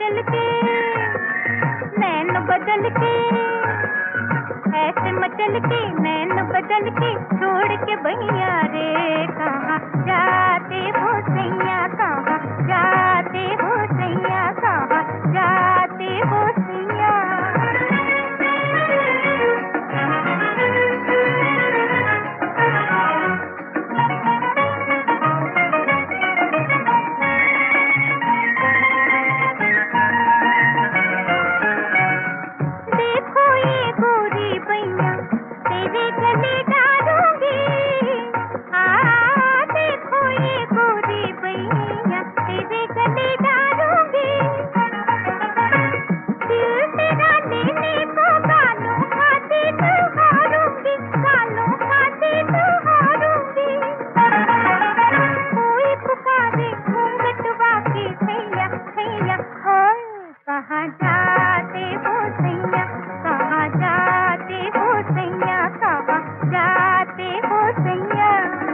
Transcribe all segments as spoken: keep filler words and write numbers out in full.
मचल के नैन बदल के, ऐसे मचल के नैन बदल के छोड़ के भैया रे कहाँ जाते हो सैया, कहाँ जाते हो सैया, कहाँ जाते हो सैया। कहाँ जाते हो सैया, कहाँ जाते हो सैया, कहाँ जाते हो सैया।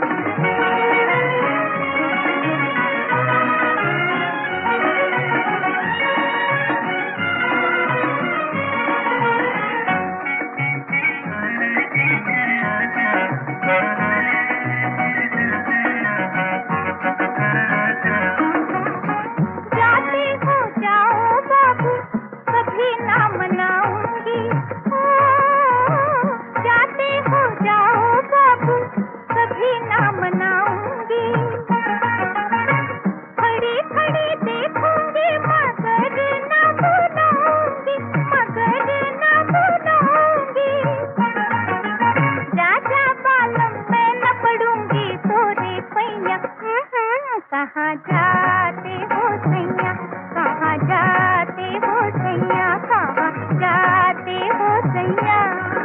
कहाँ जाते हो सैया, कहाँ जाते हो सैया, कहाँ जाते हो सैया।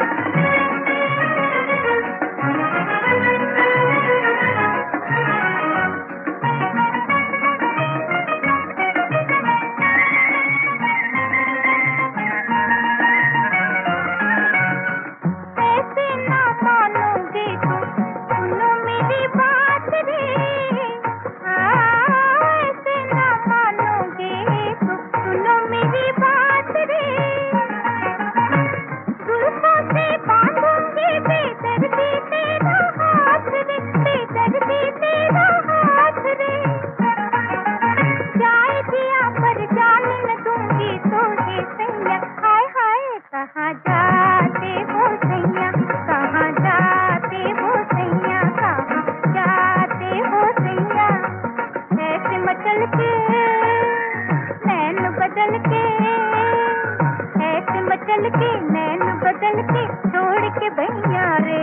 ऐसे ना मानोगे तो सुनो मेरी बात रे, कहाँ जाते हो सैया, कहाँ जाते हो सैया, कहाँ जाते हो सैया। ऐसे मचल के नैन बदल के, ऐसे मचल के नैन बदल के छोड़ के भैया रे